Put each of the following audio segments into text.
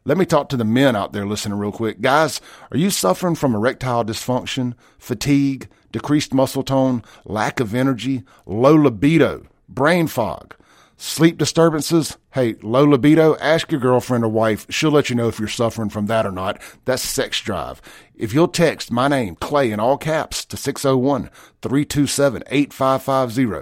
Let me talk to the men out there listening real quick. Guys, are you suffering from erectile dysfunction, fatigue, decreased muscle tone, lack of energy, low libido, brain fog, sleep disturbances? Hey, low libido, ask your girlfriend or wife. She'll let you know if you're suffering from that or not. That's sex drive. If you'll text my name, Clay, in all caps to 601-327-8550,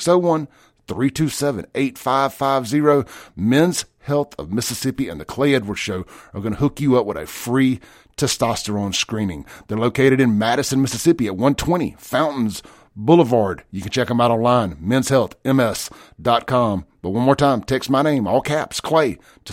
601-327-8550, Men's Health of Mississippi and the Clay Edwards Show are going to hook you up with a free testosterone screening. They're located in Madison, Mississippi at 120 Fountains Boulevard. You can check them out online, menshealthms.com. But one more time, text my name, all caps, Clay, to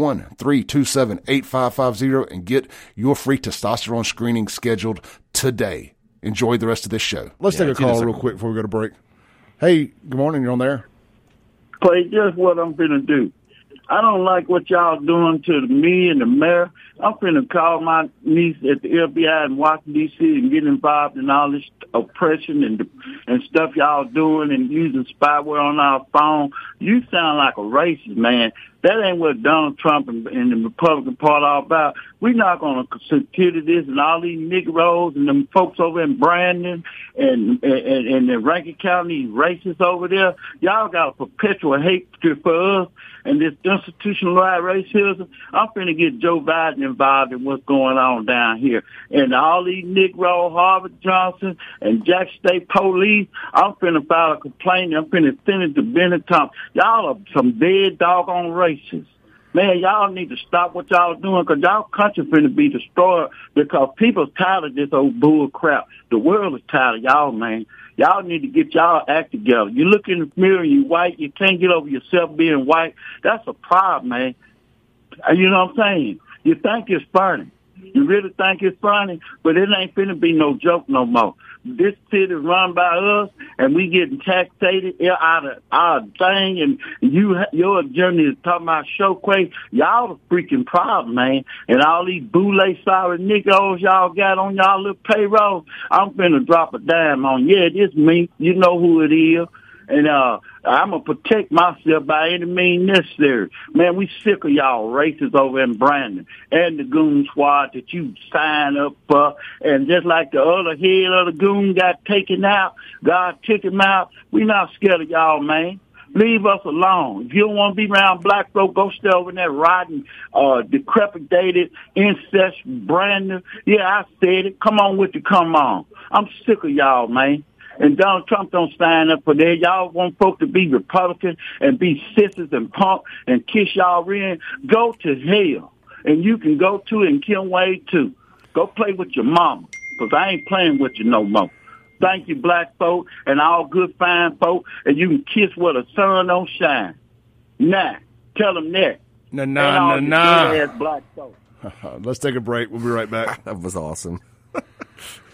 601-327-8550 and get your free testosterone screening scheduled today. Enjoy the rest of this show. Let's take a call real quick before we go to break. Hey, good morning. You're on there. Clay, just what I'm finna do. I don't like what y'all doing to me and the mayor. I'm finna call my niece at the FBI in Washington, D.C. and get involved in all this oppression and stuff y'all doing and using spyware on our phone. You sound like a racist, man. That ain't what Donald Trump and the Republican Party are about. We're not going to consider this, and all these Negroes and them folks over in Brandon and the Rankin County racists over there. Y'all got a perpetual hatred for us and this institutionalized racism. I'm finna get Joe Biden involved in what's going on down here. And all these Negro, Harvard Johnson, and Jack State Police, I'm finna file a complaint. I'm finna send it to Bennett Thompson. Y'all are some dead doggone racists. Man, y'all need to stop what y'all doing because y'all country finna be destroyed because people's tired of this old bull crap. The world is tired of y'all, man. Y'all need to get y'all act together. You look in the mirror, you white, you can't get over yourself being white. That's a problem, man. You know what I'm saying? You think it's funny. You really think it's funny, but it ain't finna be no joke no more. This city is run by us, and we getting taxated out of our thing, and your agenda is talking about Showquay. Y'all the freaking problem, man. And all these boule sorry niggas y'all got on y'all little payroll, I'm finna drop a dime on. Yeah, this me. You know who it is. And I'm going to protect myself by any means necessary. Man, we sick of y'all racists over in Brandon and the goon squad that you sign up for. And just like the other head of the goon got taken out, God took him out, we not scared of y'all, man. Leave us alone. If you don't want to be around black folk, go stay over in that rotten, decrepitated, incest Brandon. Yeah, I said it. Come on with you, come on. I'm sick of y'all, man. And Donald Trump don't stand up for that. Y'all want folks to be Republican and be sisters and punk and kiss y'all in. Go to hell. And you can go to it and Kim Wade too. Go play with your mama, because I ain't playing with you no more. Thank you, black folk, and all good fine folk, and you can kiss where the sun don't shine. Nah, tell them that. Nah. Ass black folk. Let's take a break. We'll be right back. That was awesome.